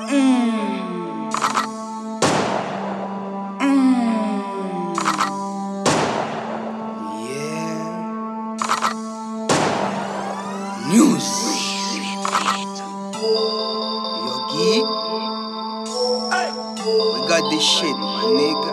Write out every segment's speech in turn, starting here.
News. Yogi, we got this shit, my nigga.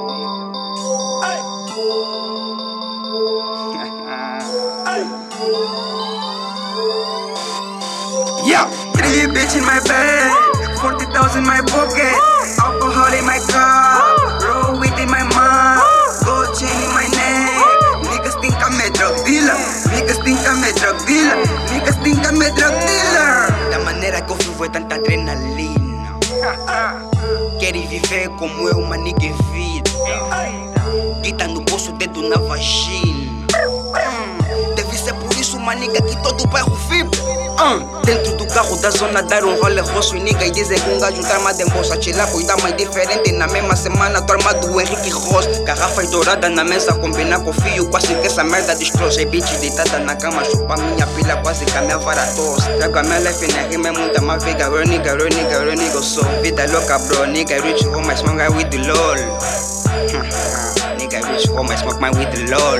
Yeah, 3 bitch in my bed, 40,000 in my pocket, alcohol in my car, roll weed in my mouth, gold chain in my neck. Niggas think I'm a drug dealer, niggas think I'm a drug dealer, niggas think I'm a drug dealer. La manera que eu vivo é tanta adrenalina. Querem viver como eu, uma nigga em vida. Guita no bolso, dedo na vagina. Deve ser por isso, uma nigga, que todo o bairro vibra. Dentro do carro da zona, dar um rolê roxo e nigga. E dizem que um gajo tá armado em bolsa. Chila, cuidar mais diferente. Na mesma semana, tô armado o Henrique Ross. Garrafas douradas na mesa, combinar com o fio. Quase que essa merda destroça. E bitch deitada na cama, chupa minha pila. Quase que a minha vara tosse. Trago a minha life na rima, é muita mais vega. Real nigga, real nigga, real nigga, eu sou. Vida louca, bro. Nigga rich, home, I smoke my weed, the lol. Nigga rich, home, I smoke my weed, the lol.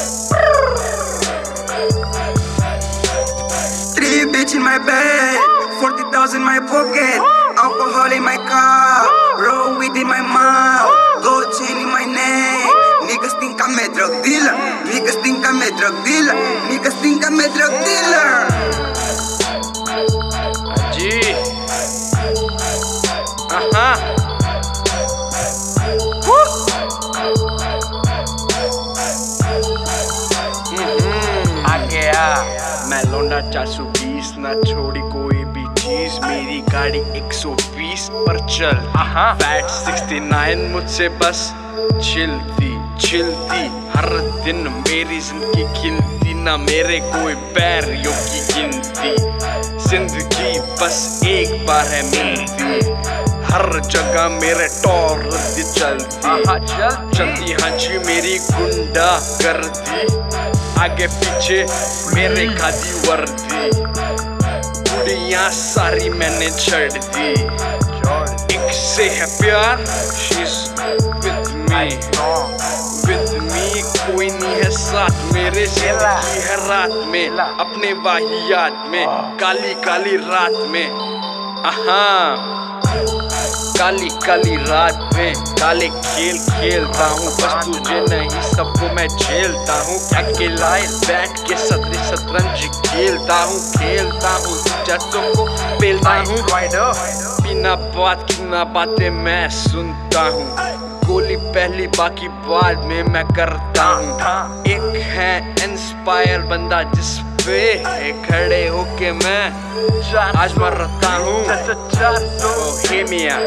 3 bitch in my bed, 40,000 in my pocket, alcohol in my car, roll weed in my mouth, gold chain in my neck. Niggas think I'm a drug dealer, niggas think I'm a drug dealer, niggas think I'm a drug dealer. Aji, आ गया मैं लौंडा 420 ना छोड़ी कोई भी चीज। मेरी गाड़ी 120 पर चल। फैट 69 मुझसे बस चिलती हर दिन मेरी जिंदगी खिलती। ना मेरे कोई पैरियों की गिनती। जिंदगी बस एक बार है मिलती। हर जगह मेरे टॉर्च चलती। हाँ जी मेरी गुंडा कर दी। आगे पीछे मेरे खादी वर्दी। कुड़ियाँ सारी मैंने छड़ दी। एक से है प्यार, she's with me, कोई नहीं है साथ मेरे। जिंदगी है रात में, अपने वाहियात में, काली काली रात में। काली रात में काले खेल खेलता हूँ। बस तुझे नहीं सबको मैं झेलता हूँ। अकेला बैठ के शतरंज खेलता हूँ। जैसों को पेलता हूँ। बिना बात की ना बातें मैं सुनता हूँ। गोली पहली बाकी बाद में मैं करता हूँ। एक है इंस्पायर बंदा जिस पे खड़े होके मैं आज मरता हूँ। हे मिया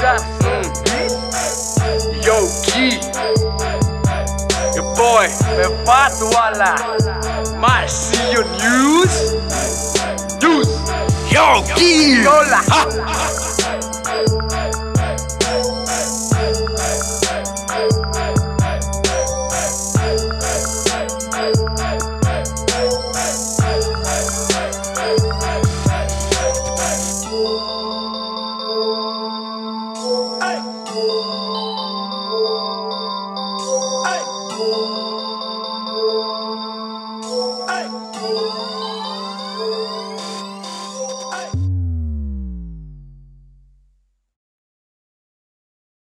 Yogi, your boy, मैं बात वाला। My see your news, Yogi.